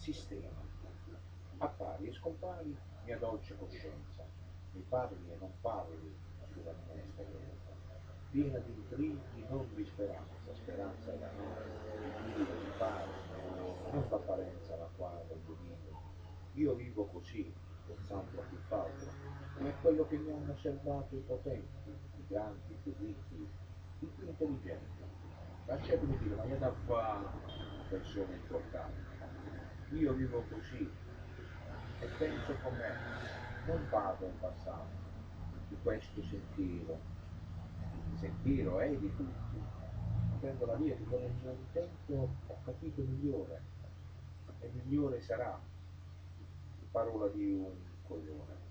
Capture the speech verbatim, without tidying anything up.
sistema. Appari e scompari, mia dolce coscienza, mi parli e non parli sulla mia esperienza, piena di intrighi, non di speranza, speranza danata, di dire e di fare, non l'apparenza la quale io vivo. Io vivo così, pensando a tutt'altro, come quello che mi hanno osservato i potenti, i grandi, i più ricchi, i più intelligenti. Lasciatemi dire, ma io da qua, persone importanti, io vivo così e penso con me, non parlo in passato, di questo sentiero, il sentiero è di tutti, ma prendo la via di dove il mio intento ho capito migliore, e migliore sarà, parola di un coglione.